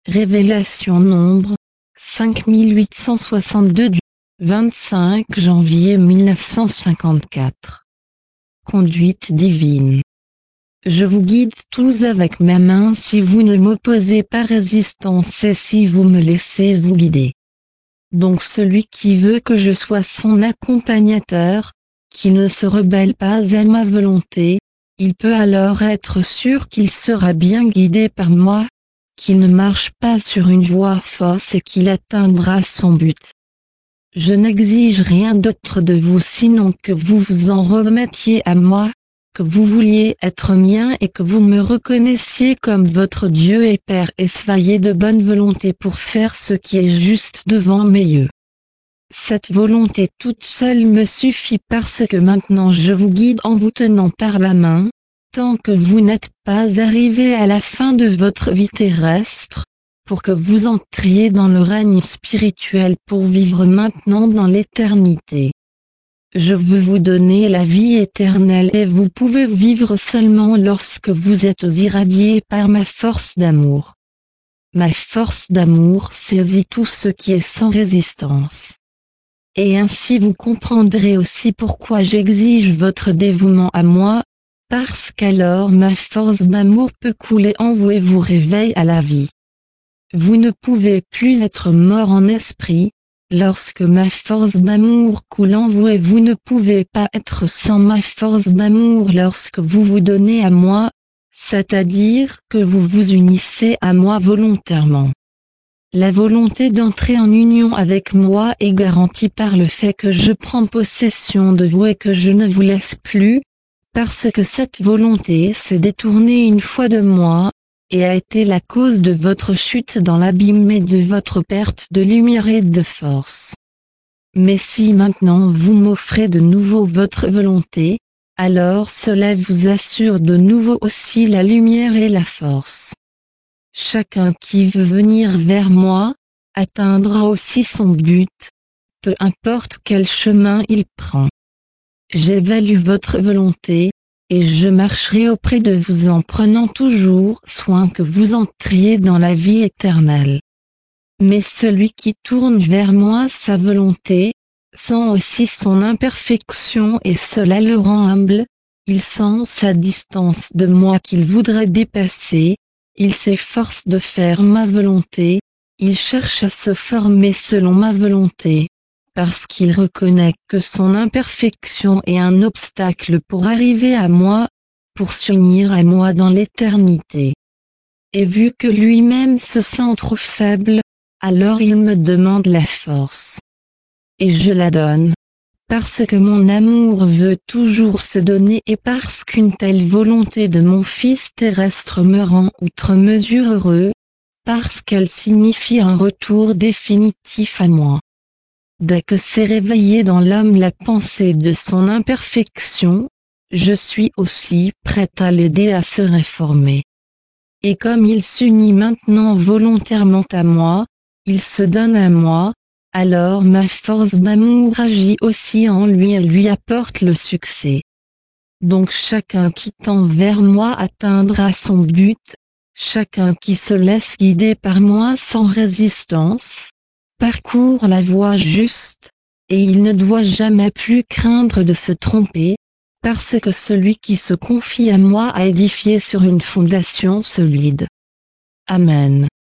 Révélation nombre 5862 du 25 janvier 1954. Conduite divine. Je vous guide tous avec ma main si vous ne m'opposez pas résistance et si vous me laissez vous guider. Donc celui qui veut que je sois son accompagnateur, qui ne se rebelle pas à ma volonté, il peut alors être sûr qu'il sera bien guidé par moi, qu'il ne marche pas sur une voie fausse et qu'il atteindra son but. Je n'exige rien d'autre de vous sinon que vous vous en remettiez à moi, que vous vouliez être mien et que vous me reconnaissiez comme votre Dieu et Père et soyez de bonne volonté pour faire ce qui est juste devant mes yeux. Cette volonté toute seule me suffit parce que maintenant je vous guide en vous tenant par la main, tant que vous n'êtes pas arrivé à la fin de votre vie terrestre, pour que vous entriez dans le règne spirituel pour vivre maintenant dans l'éternité. Je veux vous donner la vie éternelle et vous pouvez vivre seulement lorsque vous êtes irradié par ma force d'amour. Ma force d'amour saisit tout ce qui est sans résistance. Et ainsi vous comprendrez aussi pourquoi j'exige votre dévouement à moi, parce qu'alors ma force d'amour peut couler en vous et vous réveille à la vie. Vous ne pouvez plus être mort en esprit, lorsque ma force d'amour coule en vous et vous ne pouvez pas être sans ma force d'amour lorsque vous vous donnez à moi, c'est-à-dire que vous vous unissez à moi volontairement. La volonté d'entrer en union avec moi est garantie par le fait que je prends possession de vous et que je ne vous laisse plus, parce que cette volonté s'est détournée une fois de moi, et a été la cause de votre chute dans l'abîme et de votre perte de lumière et de force. Mais si maintenant vous m'offrez de nouveau votre volonté, alors cela vous assure de nouveau aussi la lumière et la force. Chacun qui veut venir vers moi, atteindra aussi son but, peu importe quel chemin il prend. J'évalue votre volonté, et je marcherai auprès de vous en prenant toujours soin que vous entriez dans la vie éternelle. Mais celui qui tourne vers moi sa volonté, sent aussi son imperfection et cela le rend humble, il sent sa distance de moi qu'il voudrait dépasser, il s'efforce de faire ma volonté, il cherche à se former selon ma volonté. Parce qu'il reconnaît que son imperfection est un obstacle pour arriver à moi, pour s'unir à moi dans l'éternité. Et vu que lui-même se sent trop faible, alors il me demande la force. Et je la donne. Parce que mon amour veut toujours se donner et parce qu'une telle volonté de mon Fils terrestre me rend outre mesure heureux, parce qu'elle signifie un retour définitif à moi. Dès que s'est réveillée dans l'homme la pensée de son imperfection, je suis aussi prête à l'aider à se réformer. Et comme il s'unit maintenant volontairement à moi, il se donne à moi, alors ma force d'amour agit aussi en lui et lui apporte le succès. Donc chacun qui tend vers moi atteindra son but, chacun qui se laisse guider par moi sans résistance, parcourt la voie juste, et il ne doit jamais plus craindre de se tromper, parce que celui qui se confie à moi a édifié sur une fondation solide. Amen.